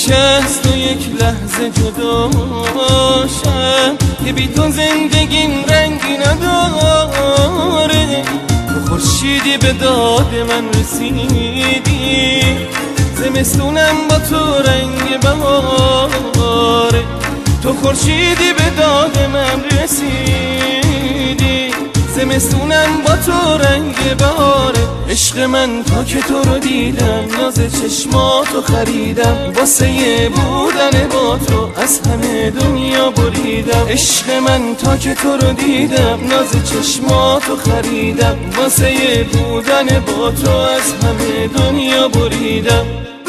نمیشه از تو یک لحظه جداشم که بی تو زندگیم رنگی نداره. تو خورشیدی به داد من رسیدی، زمستونم با تو رنگ بهاره. تو خورشیدی به داد من رسیدی، زمستونم با تو رنگ بهاره. عشق من تا که تو رو دیدم، ناز چشماتو خریدم، واسه بودن با تو از همه دنیا بریدم. عشق من تا که تو رو دیدم، ناز چشماتو خریدم، واسه بودن با تو از همه دنیا بریدم.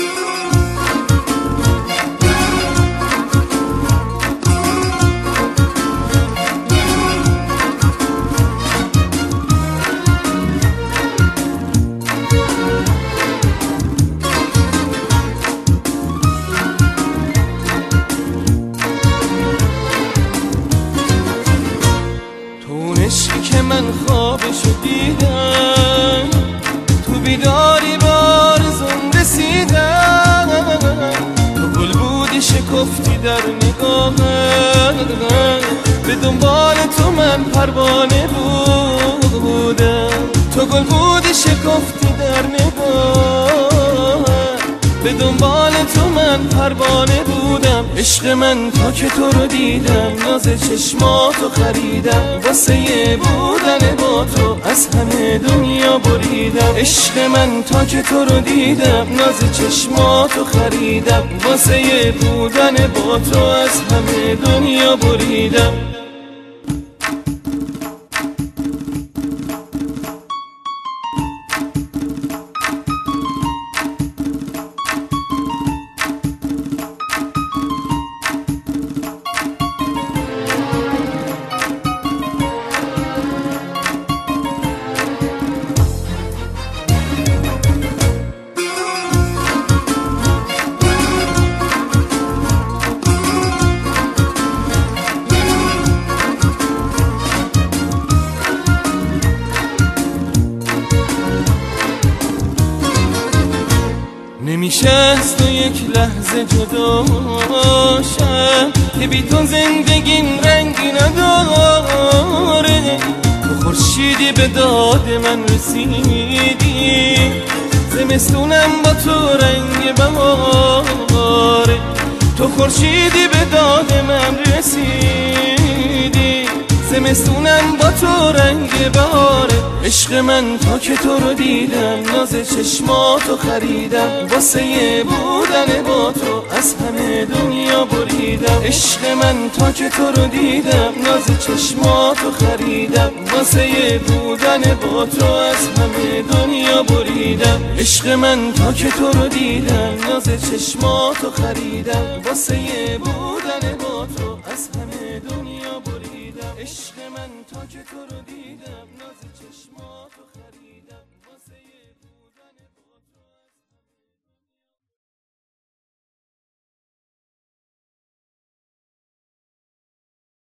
عشقی که من خوابشو دیدم، تو بیداری به آرزوم رسیدم. تو گل بودی شکفتی در نگاهم، به دنبال تو من پروانه بودم. تو گل بودی شکفتی در نگاهم، به دنبال تو من پروانه بودم. عشق من تا که تو رو دیدم، ناز چشماتو خریدم، واسه بودن با تو از همه دنیا بریدم. عشق من تا که تو رو دیدم، ناز چشماتو خریدم، واسه بودن با تو از همه دنیا بریدم. نمیشه از تو یک لحظه جداشم که بی تو زندگیم رنگی نداره. تو خورشیدی به داد من رسیدی، زمستونم با تو رنگ بهاره. تو خورشیدی به داد من رسیدی، زمستونم با تو رنگ بهاره. عشق من تا که تو رو دیدم، ناز چشماتو خریدم، واسه بودن با تو از همه دنیا بریدم. عشق من تا که تو رو دیدم، ناز چشماتو خریدم، واسه بودن با تو از همه دنیا بریدم. عشق من تا که تو رو دیدم، ناز چشماتو خریدم، واسه بودن با تو از همه دنیا بریدم. عشق من تا که تو رو دیدم، ناز چشماتو خریدم.